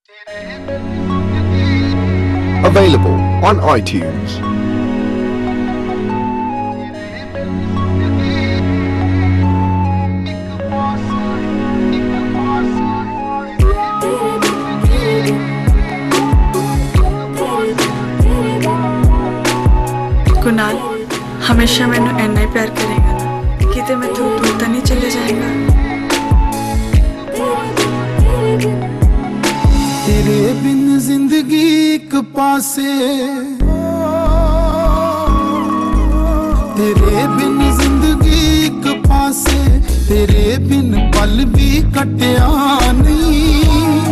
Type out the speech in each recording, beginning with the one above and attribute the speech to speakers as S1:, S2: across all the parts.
S1: Available on iTunes.
S2: Kunal हमेशा मैनू इन्ना ही प्यार करेगा ना किते मैं तू दूर तो नहीं चले जाएगा।
S3: तेरे बिन जिंदगी एक पासे, तेरे बिन जिंदगी एक पासे, तेरे बिन पल भी कटिया नहीं।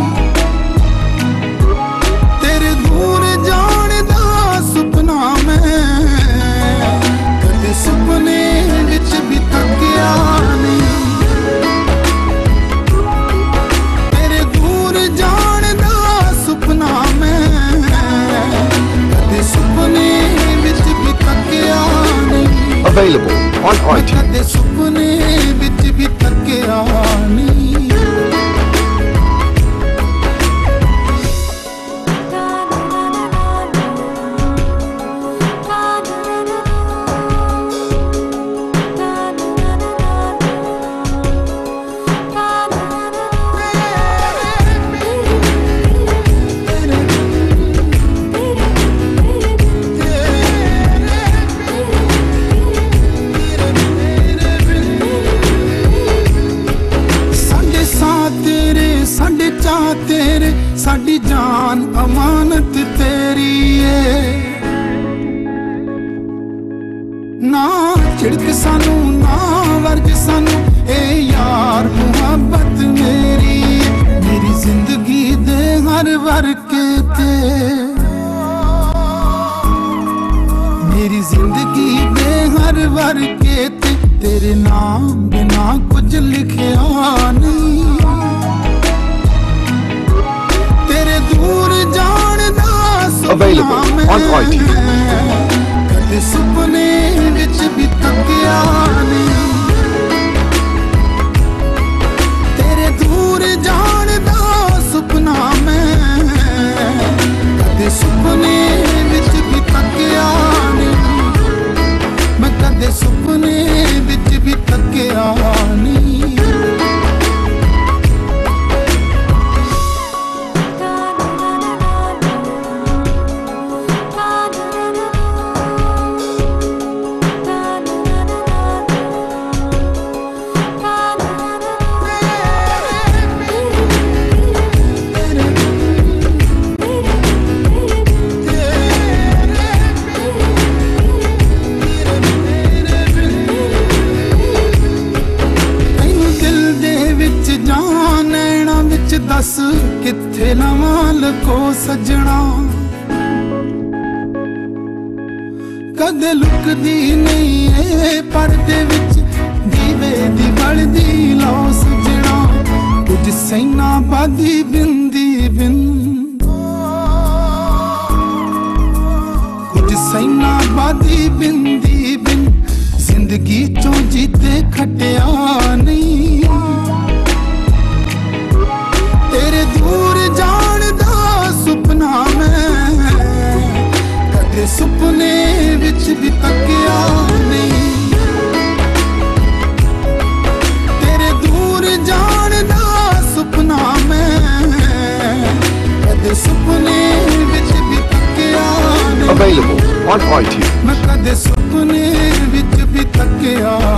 S3: तेरे दूर जाने दा सुपना मैं कदे सुपने विच भी तकिया नहीं। तेरे दूर जाने दा सुपना मैं कदे सुपने विच भी तकिया नहीं।
S1: Available on iTunes.
S3: कदे सुपने विच भी तकिया नहीं। तेरे साडी जान अमानत तेरी है। ना झिड़क सानू ना वर्ज सानू ए यार मुहब्बत मेरी है। मेरी जिंदगी दे हर वर्के ते, मेरी जिंदगी दे हर वर्के ते तेरे नाम बिना कुछ लिखिया नहीं। दूर जान दा
S1: Available on iTunes.
S3: कदे सुपने विच भी तकिया नहीं। तेरे दूर जान दा सुपना मैं कदे सुपने विच भी तकिया नहीं। मैं कदे सुपने विच भी तकिया नहीं। दस किथे नवाल को सजना कदे लुकदी नहीं है पर्दे विच दीवे दी बलदी लो सजना। कुछ सैना बादी बिंदी बिन, कुछ सैना बादी बिंदी बिन जिंदगी चों जीते खटिया नहीं। तेरे दूर जान दा सुपना मैं कदे सुपने विच भी तकिया नहीं। तेरे दूर जान दा सुपना मैं कदे सुपने विच भी तकिया नहीं।
S1: Available on iTunes.
S3: मैं कदे सुपने विच भी तकिया